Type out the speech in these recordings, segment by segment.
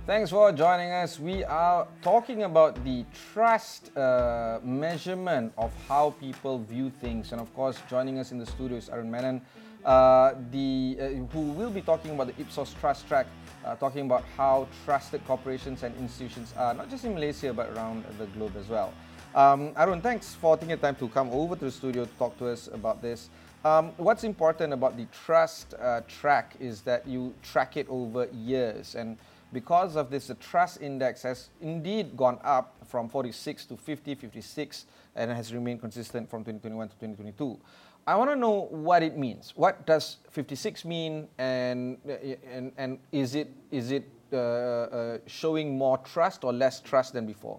Thanks for joining us. We are talking about the trust measurement of how people view things. And of course, joining us in the studio is Arun Menon, who will be talking about the Ipsos Trust Track, talking about how trusted corporations and institutions are, not just in Malaysia, but around the globe as well. Arun, thanks for taking the time to come over to the studio to talk to us about this. What's important about the trust track is that you track it over years, and because of this, the trust index has indeed gone up from 46 to 50, 56, and has remained consistent from 2021 to 2022. I want to know what it means. What does 56 mean, and is it showing more trust or less trust than before?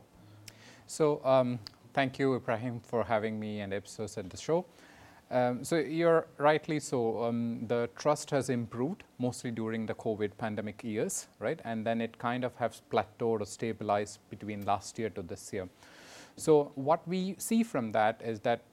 So thank you, Ibrahim, for having me and Ipsos at the show. So you're rightly so. The trust has improved mostly during the COVID pandemic years, right? And then it kind of has plateaued or stabilized between last year to this year. So what we see from that is that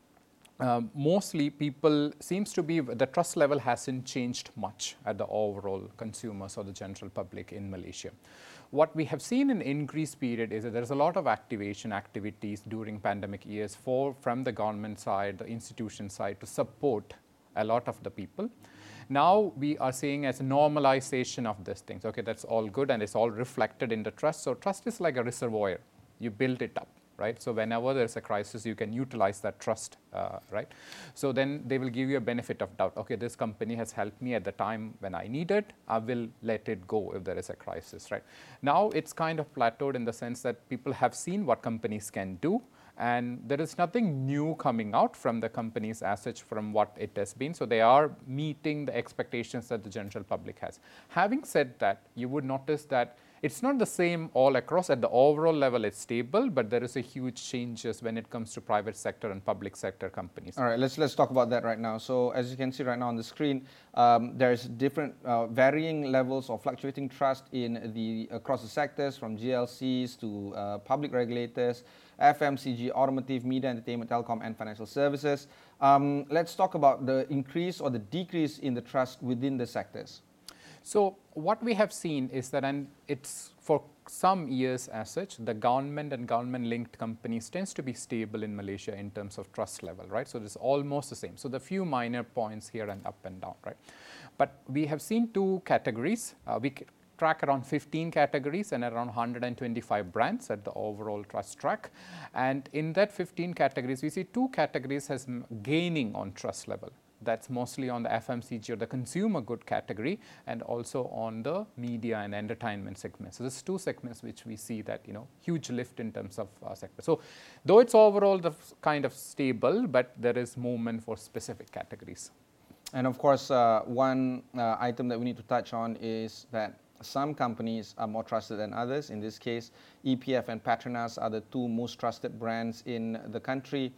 mostly people seems to be, the trust level hasn't changed much at the overall consumers or the general public in Malaysia. What we have seen in increased period is that there's a lot of activation activities during pandemic years from the government side, the institution side, to support a lot of the people. Now we are seeing as a normalization of these things. Okay, that's all good and it's all reflected in the trust. So trust is like a reservoir. You build it up, right? So whenever there's a crisis, you can utilize that trust, right? So then they will give you a benefit of doubt. Okay, this company has helped me at the time when I need it. I will let it go if there is a crisis, right? Now it's kind of plateaued in the sense that people have seen what companies can do, and there is nothing new coming out from the companies as such from what it has been. So they are meeting the expectations that the general public has. Having said that, you would notice that it's not the same all across. At the overall level, it's stable, but there is a huge changes when it comes to private sector and public sector companies. All right, let's talk about that right now. So as you can see right now on the screen, there's different varying levels of fluctuating trust across the sectors, from GLCs to public regulators, FMCG, automotive, media, entertainment, telecom, and financial services. Let's talk about the increase or the decrease in the trust within the sectors. So what we have seen is that, and it's for some years as such, the government and government-linked companies tends to be stable in Malaysia in terms of trust level, right? So it's almost the same. So the few minor points here and up and down, right? But we have seen two categories. We track around 15 categories and around 125 brands at the overall trust track. And in that 15 categories, we see two categories as gaining on trust level. That's mostly on the FMCG or the consumer good category, and also on the media and entertainment segment. So there's two segments which we see that, huge lift in terms of sector. So though it's overall the kind of stable, but there is movement for specific categories. And of course, one item that we need to touch on is that some companies are more trusted than others. In this case, EPF and Petronas are the two most trusted brands in the country.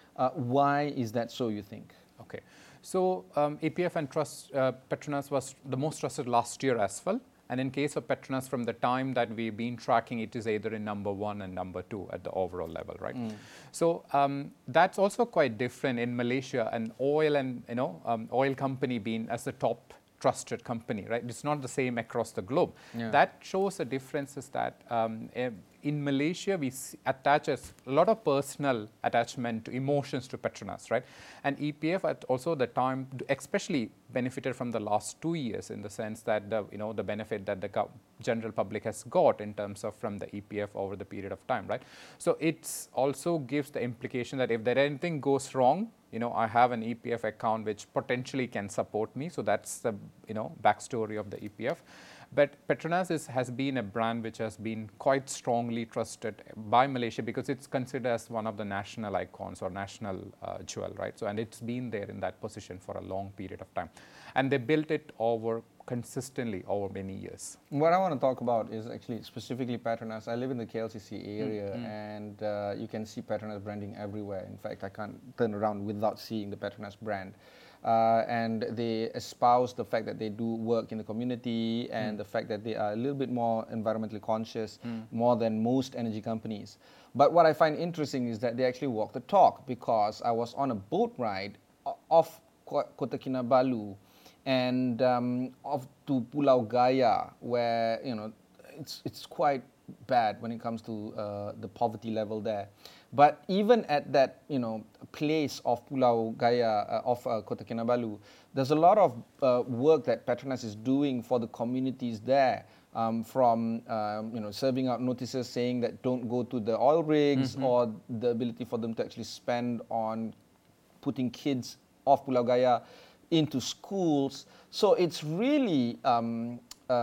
Why is that so, you think? Okay. So EPF and Petronas was the most trusted last year as well. And in case of Petronas, from the time that we've been tracking, it is either in number 1 and number 2 at the overall level, right? So that's also quite different in Malaysia, and oil and oil company being as the top trusted company, right? It's not the same across the globe. Yeah. That shows the difference is that in Malaysia, we attach a lot of personal attachment to emotions to Petronas, right? And EPF at also the time especially benefited from the last 2 years, in the sense that the benefit that the general public has got in terms of from the EPF over the period of time, right? So it also gives the implication that if there anything goes wrong, I have an EPF account which potentially can support me. So that's the backstory of the EPF. But Petronas has been a brand which has been quite strongly trusted by Malaysia because it's considered as one of the national icons or national jewel, right? So, and it's been there in that position for a long period of time. And they built it consistently over many years. What I want to talk about is actually specifically Petronas. I live in the KLCC area, and you can see Petronas branding everywhere. In fact, I can't turn around without seeing the Petronas brand. And they espouse the fact that they do work in the community and the fact that they are a little bit more environmentally conscious, more than most energy companies. But what I find interesting is that they actually walk the talk, because I was on a boat ride off Kota Kinabalu and off to Pulau Gaya, where it's quite bad when it comes to the poverty level there. But even at that, place of Pulau Gaya, of Kota Kinabalu, there's a lot of work that Petronas is doing for the communities there. From serving out notices saying that don't go to the oil rigs, or the ability for them to actually spend on putting kids off Pulau Gaya into schools. So it's really, and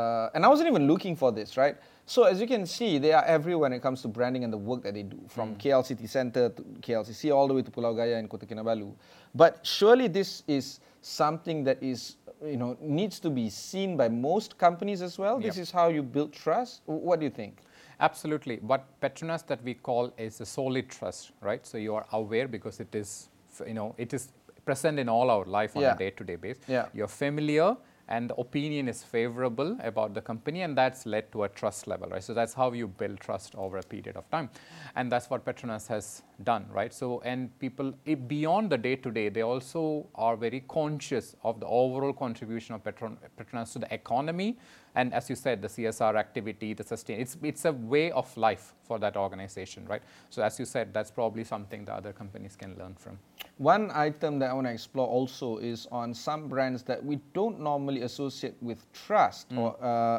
I wasn't even looking for this, right? So as you can see, they are everywhere when it comes to branding and the work that they do, from KL City Centre to KLCC all the way to Pulau Gaya and Kota Kinabalu. But surely this is something that is, needs to be seen by most companies as well. This is how you build trust. What do you think? Absolutely. What Petronas that we call is a solid trust, right? So you are aware because it is, it is present in all our life on a day-to-day basis. You're familiar, and the opinion is favorable about the company, and that's led to a trust level, right? So that's how you build trust over a period of time, and that's what Petronas has done, right? So, and people beyond the day-to-day, they also are very conscious of the overall contribution of Petronas to the economy, and as you said, the CSR activity, the sustain. It's a way of life for that organization, right? So as you said, that's probably something the other companies can learn from. One item that I want to explore also is on some brands that we don't normally associate with trust or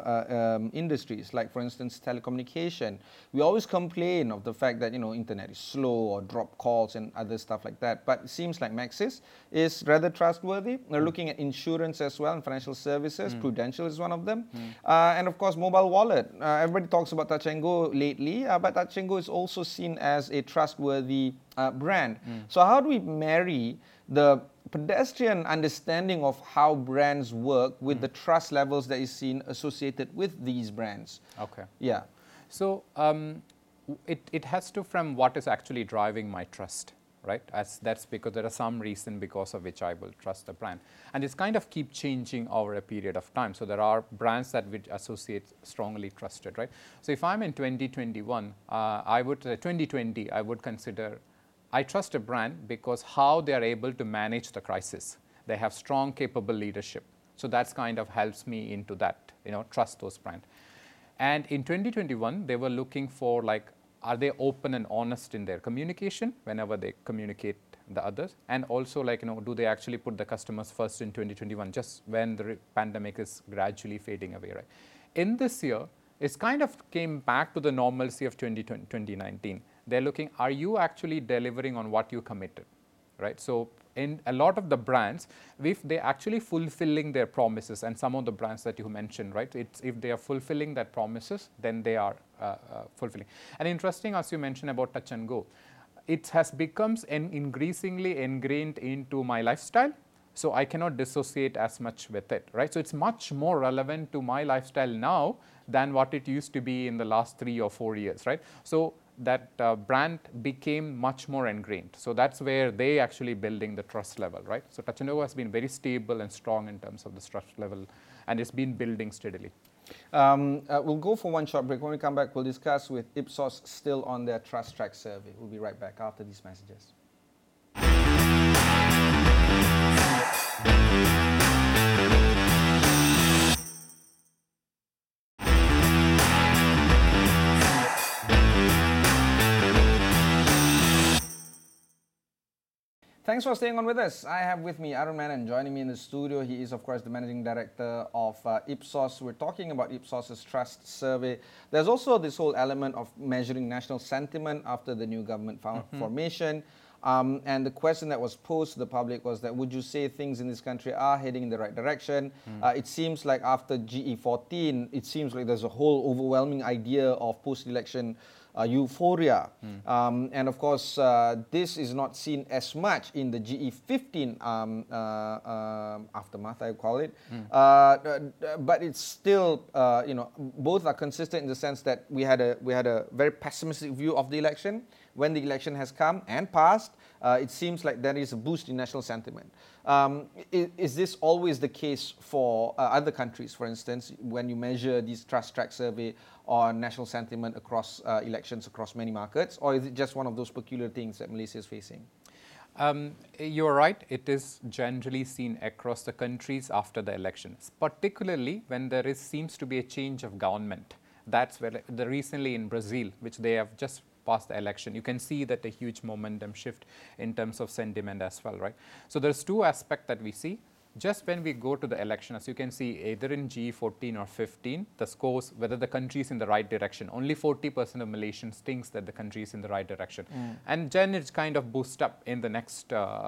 industries, like for instance telecommunication. We always complain of the fact that internet is slow or drop calls and other stuff like that. But it seems like Maxis is rather trustworthy. They're looking at insurance as well and financial services. Prudential is one of them. And of course, mobile wallet. Everybody talks about Touch 'n Go lately, but Touch 'n Go is also seen as a trustworthy brand. So how do we marry the pedestrian understanding of how brands work with the trust levels that is seen associated with these brands? Okay. Yeah. So it has to from what is actually driving my trust, right? That's because there are some reason because of which I will trust the brand. And it's kind of keep changing over a period of time. So there are brands that we associate strongly trusted, right? So if I'm in 2021, 2020, I would consider I trust a brand because how they are able to manage the crisis. They have strong, capable leadership. So that's kind of helps me into that, trust those brands. And in 2021, they were looking for are they open and honest in their communication whenever they communicate the others? And also do they actually put the customers first in 2021, just when the pandemic is gradually fading away, right? In this year, it's kind of came back to the normalcy of 2019. They're looking, are you actually delivering on what you committed, right? So in a lot of the brands, if they're actually fulfilling their promises, and some of the brands that you mentioned, right? If they are fulfilling that promises, then they are fulfilling. And interesting, as you mentioned about Touch 'n Go, it has become increasingly ingrained into my lifestyle. So I cannot dissociate as much with it, right? So it's much more relevant to my lifestyle now than what it used to be in the last 3 or 4 years, right? So that brand became much more ingrained. So that's where they actually building the trust level, right? So Touch 'n Go has been very stable and strong in terms of the trust level, and it's been building steadily. We'll go for one short break. When we come back, we'll discuss with Ipsos still on their Trust Track survey. We'll be right back after these messages. Thanks for staying on with us. I have with me Arun Menon joining me in the studio. He is, of course, the Managing Director of Ipsos. We're talking about Ipsos's trust survey. There's also this whole element of measuring national sentiment after the new government formation. And the question that was posed to the public was that, would you say things in this country are heading in the right direction? It seems like after GE14, it seems like there's a whole overwhelming idea of post-election euphoria. And of course, this is not seen as much in the GE15 aftermath, I call it. But it's still, both are consistent in the sense that we had a very pessimistic view of the election. When the election has come and passed, it seems like there is a boost in national sentiment. Is this always the case for other countries, for instance, when you measure these Trust Track survey on national sentiment across elections across many markets, or is it just one of those peculiar things that Malaysia is facing? You're right. It is generally seen across the countries after the elections, particularly when there seems to be a change of government. That's where recently in Brazil, which they have just passed the election, you can see that a huge momentum shift in terms of sentiment as well, right? So there's two aspects that we see. Just when we go to the election, as you can see, either in G14 or 15, the scores, whether the country is in the right direction, only 40% of Malaysians thinks that the country is in the right direction. And then it's kind of boost up in the next,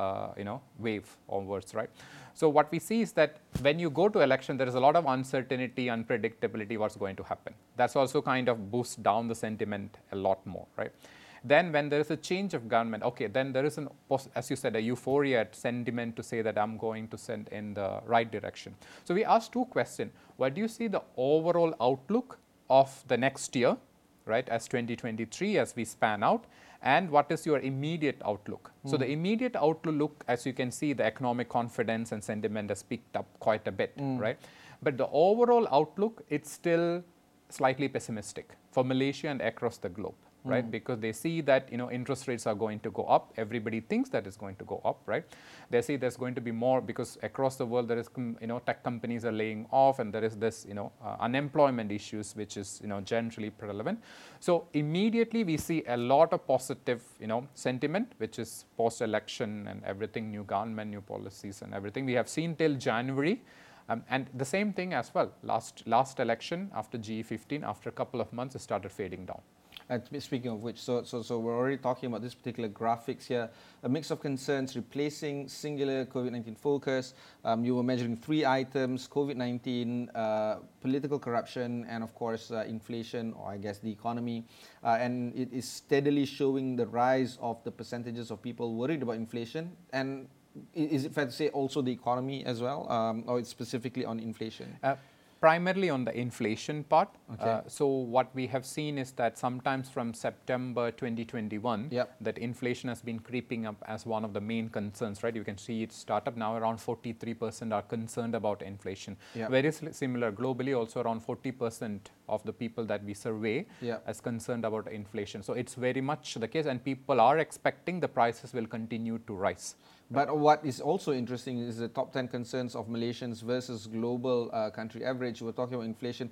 wave onwards, right? So what we see is that when you go to election, there is a lot of uncertainty, unpredictability, what's going to happen. That's also kind of boosts down the sentiment a lot more, right? Then when there is a change of government, okay, then there is, as you said, a euphoria sentiment to say that I'm going to send in the right direction. So we asked two questions. What do you see the overall outlook of the next year, right, as 2023, as we span out? And what is your immediate outlook? So the immediate outlook, as you can see, the economic confidence and sentiment has picked up quite a bit, right? But the overall outlook, it's still slightly pessimistic for Malaysia and across the globe. Right, because they see that interest rates are going to go up. Everybody thinks that it's going to go up, right? They see there's going to be more because across the world there is tech companies are laying off, and there is this unemployment issues which is generally prevalent. So immediately we see a lot of positive sentiment, which is post-election and everything, new government, new policies and everything. We have seen till January. And the same thing as well. Last election after G15, after a couple of months, it started fading down. Speaking of which, so we're already talking about this particular graphics here. A mix of concerns replacing singular COVID-19 focus. You were measuring three items: COVID-19, political corruption, and of course inflation, or I guess the economy. And it is steadily showing the rise of the percentages of people worried about inflation. And is it fair to say also the economy as well, or it's specifically on inflation? Primarily on the inflation part. Okay. So what we have seen is that sometimes from September 2021, that inflation has been creeping up as one of the main concerns, right? You can see it start up now. Around 43% are concerned about inflation. Very similar globally, also around 40% of the people that we survey as concerned about inflation. So it's very much the case, and people are expecting the prices will continue to rise. But what is also interesting is the top 10 concerns of Malaysians versus global country average. We're talking about inflation,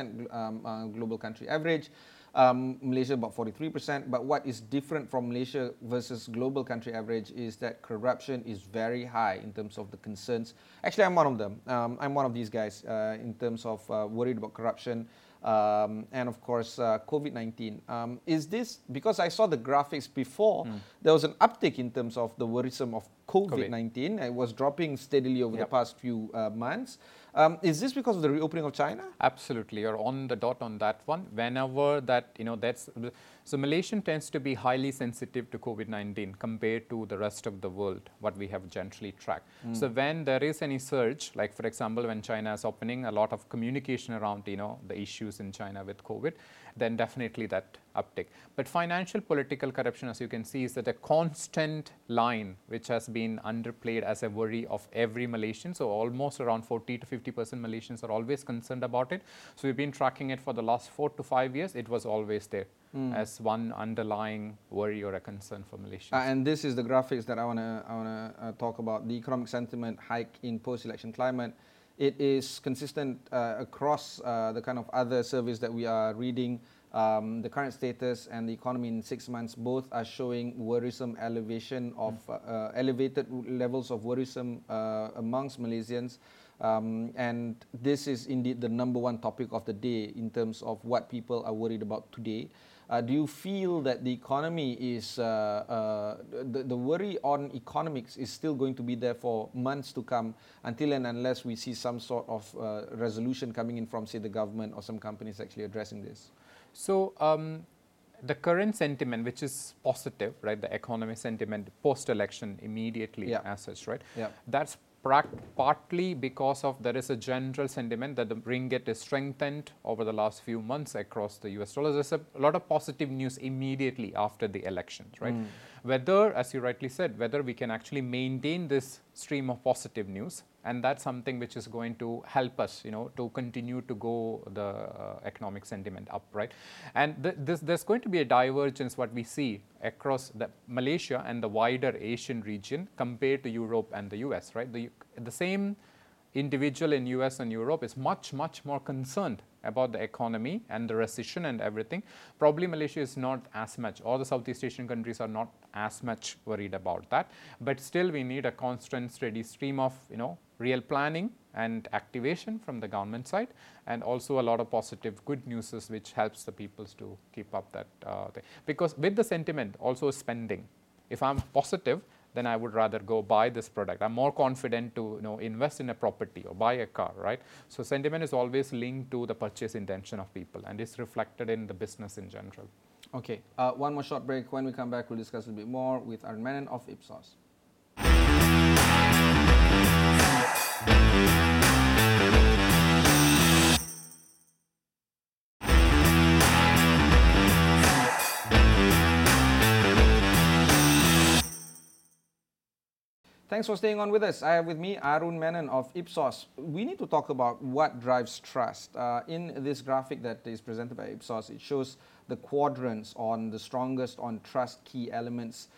40% global country average, Malaysia about 43%. But what is different from Malaysia versus global country average is that corruption is very high in terms of the concerns. Actually, I'm one of them. I'm one of these guys in terms of worried about corruption. And of course, COVID-19. Is this, because I saw the graphics before, there was an uptick in terms of the worrisome of COVID-19. It was dropping steadily over the past few months. Is this because of the reopening of China? Absolutely, you're on the dot on that one. Whenever that, so Malaysian tends to be highly sensitive to COVID-19 compared to the rest of the world, what we have generally tracked. So when there is any surge, like for example, when China is opening, a lot of communication around, the issues in China with COVID, then definitely that uptick. But financial political corruption, as you can see, is that a constant line which has been underplayed as a worry of every Malaysian. So almost around 40 to 50% Malaysians are always concerned about it. So we've been tracking it for the last 4 to 5 years. It was always there as one underlying worry or a concern for Malaysians. And this is the graphics that I want to talk about. The economic sentiment hike in post-election climate. It is consistent across the kind of other surveys that we are reading. The current status and the economy in 6 months both are showing worrisome elevation of elevated levels of worrisome amongst Malaysians. And this is indeed the number one topic of the day in terms of what people are worried about today. Do you feel that the economy is, the worry on economics is still going to be there for months to come until and unless we see some sort of resolution coming in from, say, the government or some companies actually addressing this? So the current sentiment, which is positive, right, the economic sentiment post-election immediately as such, right, that's partly because of there is a general sentiment that the ringgit is strengthened over the last few months across the US dollars. There's a lot of positive news immediately after the elections, right? Whether, as you rightly said, whether we can actually maintain this stream of positive news, and that's something which is going to help us, to continue to go the economic sentiment up, right? And there's going to be a divergence, what we see across the Malaysia and the wider Asian region compared to Europe and the US, right? The same individual in US and Europe is much more concerned about the economy and the recession and everything. Probably Malaysia is not as much, or the Southeast Asian countries are not as much worried about that. But still we need a constant steady stream of real planning and activation from the government side, and also a lot of positive good news which helps the peoples to keep up that thing. Because with the sentiment also spending, if I'm positive, then I would rather go buy this product. I'm more confident to invest in a property or buy a car, right? So sentiment is always linked to the purchase intention of people, and it's reflected in the business in general. Okay, one more short break. When we come back, we'll discuss a bit more with Arun Menon of Ipsos. Thanks for staying on with us. I have with me Arun Menon of Ipsos. We need to talk about what drives trust. In this graphic that is presented by Ipsos, it shows the quadrants on the strongest on trust key elements.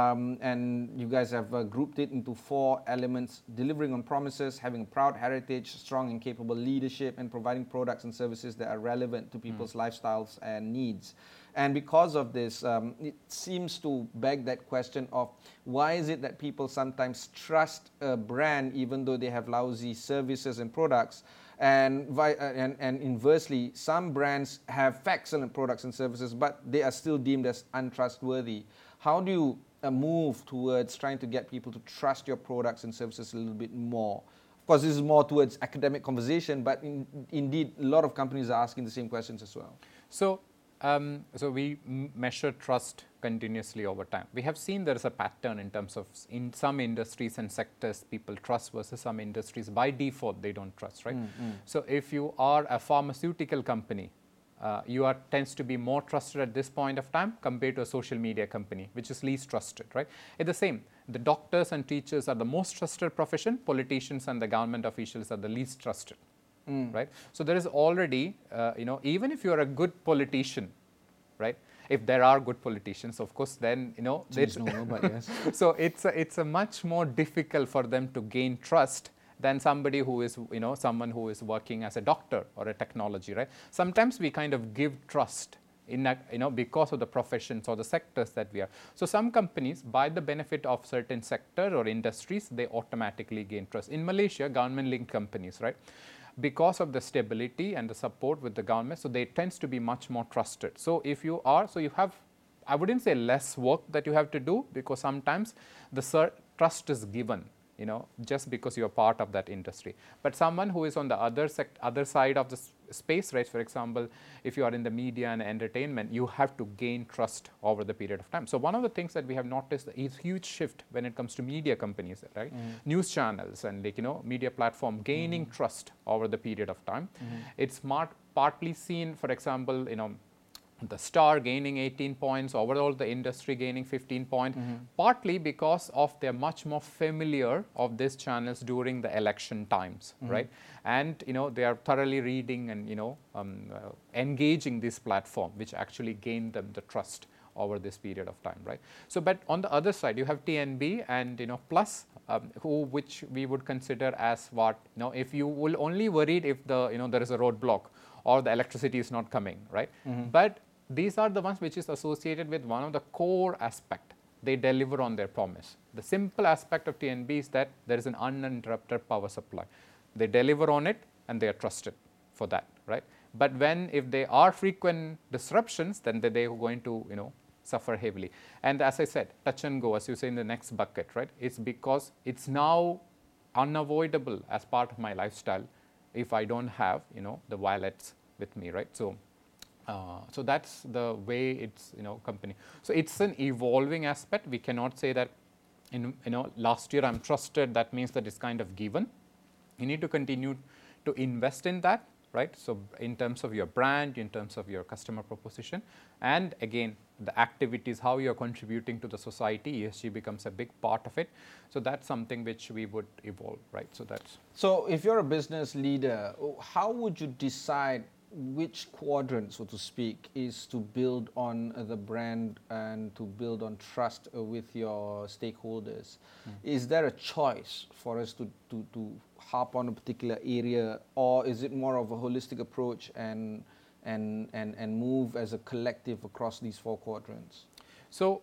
And you guys have grouped it into 4 elements: delivering on promises, having a proud heritage, strong and capable leadership, and providing products and services that are relevant to people's lifestyles and needs. And because of this, it seems to beg that question of why is it that people sometimes trust a brand even though they have lousy services and products, and inversely, some brands have excellent products and services, but they are still deemed as untrustworthy. How do you move towards trying to get people to trust your products and services a little bit more? Of course, this is more towards academic conversation, but indeed, a lot of companies are asking the same questions as well. So we measure trust continuously over time. We have seen there is a pattern in terms of in some industries and sectors people trust versus some industries by default they don't trust, right? So if you are a pharmaceutical company, you tends to be more trusted at this point of time compared to a social media company, which is least trusted, right? It's the same. The doctors and teachers are the most trusted profession. Politicians and the government officials are the least trusted. Right? So there is already, even if you are a good politician, right? If there are good politicians, of course, then, There's no, but yes. So it's a much more difficult for them to gain trust than somebody who is, someone who is working as a doctor or a technology, right? Sometimes we kind of give trust because of the professions or the sectors that we are. So some companies, by the benefit of certain sector or industries, they automatically gain trust. In Malaysia, government-linked companies, right? Because of the stability and the support with the government, so they tends to be much more trusted. So if you have, I wouldn't say less work that you have to do, because sometimes the trust is given, just because you are part of that industry. But someone who is on the other side of the space, right? For example, if you are in the media and entertainment, you have to gain trust over the period of time. So one of the things that we have noticed is huge shift when it comes to media companies, right? News channels and media platform gaining trust over the period of time. It's partly seen, for example, the Star gaining 18 points, overall the industry gaining 15 points, partly because of they're much more familiar of these channels during the election times, right? And they are thoroughly reading and engaging this platform, which actually gained them the trust over this period of time, right? So, but on the other side, you have TNB and Plus, which we would consider as what if you will only worried if the there is a roadblock or the electricity is not coming, right? But these are the ones which is associated with one of the core aspect. They deliver on their promise. The simple aspect of TNB is that there is an uninterrupted power supply. They deliver on it and they are trusted for that, right? But if there are frequent disruptions, then they are going to suffer heavily. And as I said, touch and go, as you say in the next bucket, right? It's because it's now unavoidable as part of my lifestyle if I don't have the wireless with me, right? So that's the way it's company. So it's an evolving aspect. We cannot say that last year I'm trusted, that means that it's kind of given. You need to continue to invest in that, right? So in terms of your brand, in terms of your customer proposition, and again the activities, how you're contributing to the society, ESG becomes a big part of it. So that's something which we would evolve, right? So if you're a business leader, how would you decide which quadrant, so to speak, is to build on the brand and to build on trust with your stakeholders? Is there a choice for us to harp on a particular area, or is it more of a holistic approach and move as a collective across these four quadrants? So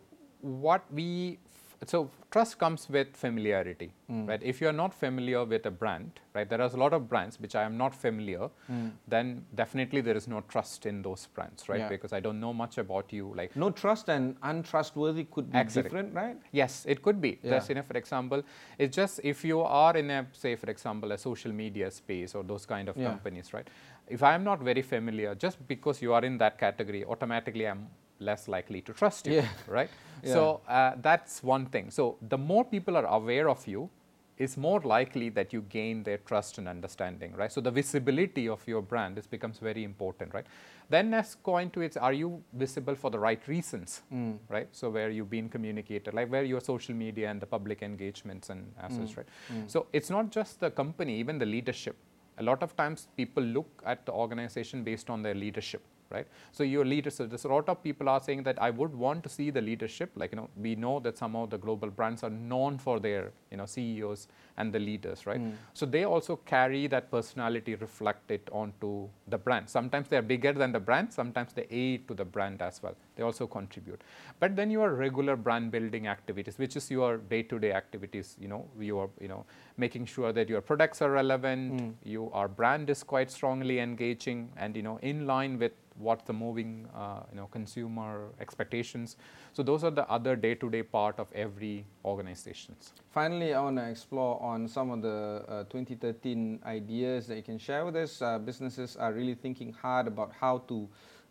trust comes with familiarity, right? If you are not familiar with a brand, right, there are a lot of brands which I am not familiar, then definitely there is no trust in those brands, right? Yeah. Because I don't know much about you. Like, no trust and untrustworthy could be Exactly. different, right? Yes, it could be. Yeah. There's, for example, it's just if you are in a, say, for example, a social media space or those kind of Yeah. companies, right? If I am not very familiar, just because you are in that category, automatically I'm less likely to trust you, Yeah. right? Yeah. So that's one thing. So the more people are aware of you, it's more likely that you gain their trust and understanding, right? So the visibility of your brand becomes very important, right? Then as going to it, are you visible for the right reasons, right? So where you've been communicated, like where your social media and the public engagements and as such, right? So it's not just the company, even the leadership. A lot of times people look at the organization based on their leadership, right? So your leaders, so there's a lot of people are saying that I would want to see the leadership, like, we know that some of the global brands are known for their, CEOs and the leaders, right? So they also carry that personality, reflect it onto the brand. Sometimes they're bigger than the brand, sometimes they aid to the brand as well. They also contribute. But then your regular brand building activities, which is your day-to-day activities, you are, making sure that your products are relevant, your brand is quite strongly engaging and, in line with what the moving, consumer expectations. So those are the other day-to-day part of every organizations. Finally, I want to explore on some of the 2013 ideas that you can share with us. Businesses are really thinking hard about how to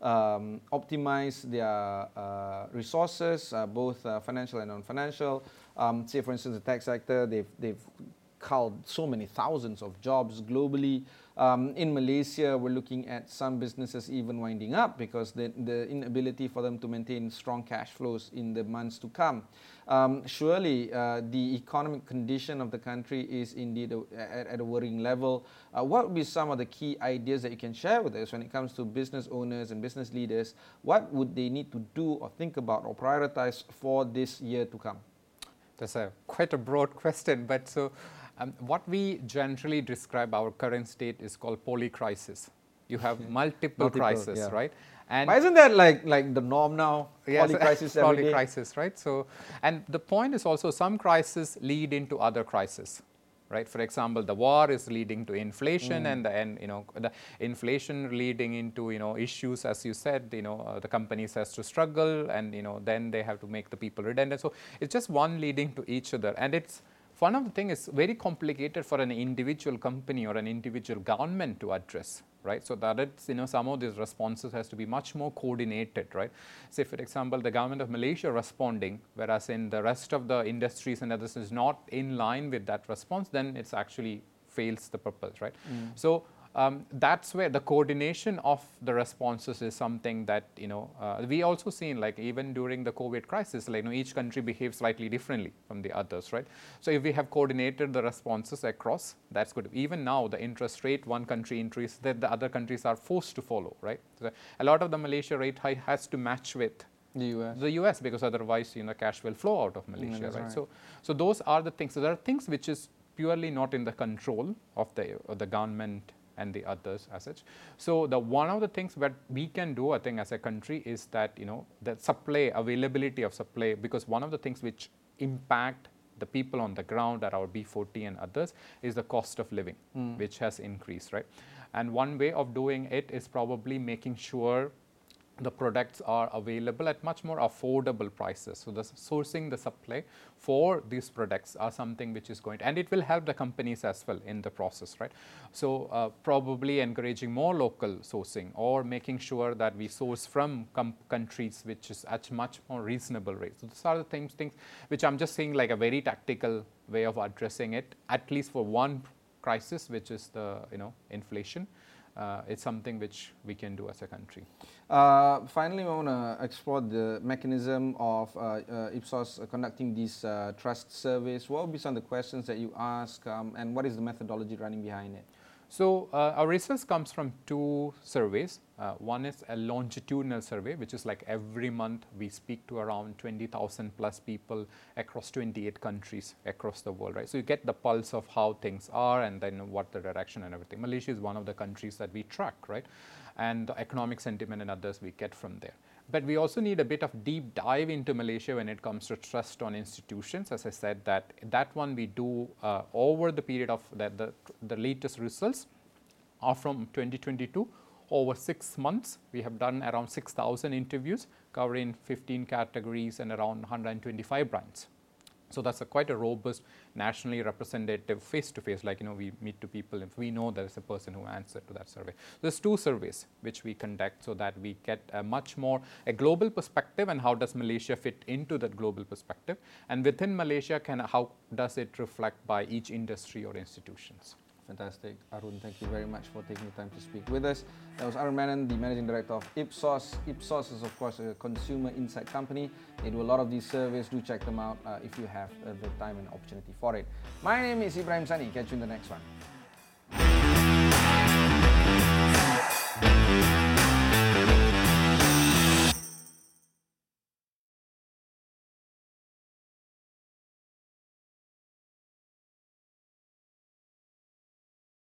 optimize their resources, both financial and non-financial. Say, for instance, the tech sector, they've culled so many thousands of jobs globally. In Malaysia, we're looking at some businesses even winding up because the inability for them to maintain strong cash flows in the months to come. Surely, the economic condition of the country is indeed at a worrying level. What would be some of the key ideas that you can share with us when it comes to business owners and business leaders? What would they need to do or think about or prioritize for this year to come? That's quite a broad question, but so what we generally describe our current state is called polycrisis. You have multiple crises, yeah. right? And but isn't that like the norm now? Yes, Polycrisis every day? Polycrisis, right? So, and the point is also some crises lead into other crises, right? For example, the war is leading to inflation, and the inflation leading into issues, as you said, the companies has to struggle, and then they have to make the people redundant. So it's just one leading to each other, and it's one of the things is very complicated for an individual company or an individual government to address, right? So that it's, some of these responses has to be much more coordinated, right? Say, for example, the government of Malaysia responding, whereas in the rest of the industries and others is not in line with that response, then it's actually fails the purpose, right? So that's where the coordination of the responses is something that we also seen, like even during the COVID crisis, like each country behaves slightly differently from the others, right? So if we have coordinated the responses across, that's good. Even now, the interest rate one country increase, that the other countries are forced to follow, right? So a lot of the Malaysia rate high has to match with the US because otherwise cash will flow out of Malaysia, right? So those are the things. So there are things which is purely not in the control of the government and the others as such. So one of the things that we can do, I think, as a country is that the supply, availability of supply, because one of the things which impact the people on the ground at our B40 and others is the cost of living, which has increased, right? And one way of doing it is probably making sure the products are available at much more affordable prices. So the sourcing the supply for these products are something which is going to, and it will help the companies as well in the process, right? So probably encouraging more local sourcing or making sure that we source from countries which is at much more reasonable rates. So these are the things which I'm just saying like a very tactical way of addressing it, at least for one crisis, which is the inflation. It's something which we can do as a country. Finally, we want to explore the mechanism of Ipsos conducting these trust surveys. What would be some of the questions that you ask, and what is the methodology running behind it? So our research comes from two surveys. One is a longitudinal survey, which is like every month we speak to around 20,000 plus people across 28 countries across the world, right? So you get the pulse of how things are and then what the direction and everything. Malaysia is one of the countries that we track, right? And the economic sentiment and others we get from there. But we also need a bit of deep dive into Malaysia when it comes to trust on institutions. As I said, that one we do over the period of the latest results are from 2022. Over 6 months, we have done around 6,000 interviews covering 15 categories and around 125 brands. So that's quite a robust, nationally representative face-to-face, like, we meet to people if we know there's a person who answered to that survey. There's two surveys which we conduct so that we get a much more a global perspective and how does Malaysia fit into that global perspective. And within Malaysia, how does it reflect by each industry or institutions. Fantastic. Arun, thank you very much for taking the time to speak with us. That was Arun Menon, the Managing Director of Ipsos. Ipsos is, of course, a consumer insight company. They do a lot of these surveys. Do check them out if you have the time and opportunity for it. My name is Ibrahim Sani. Catch you in the next one.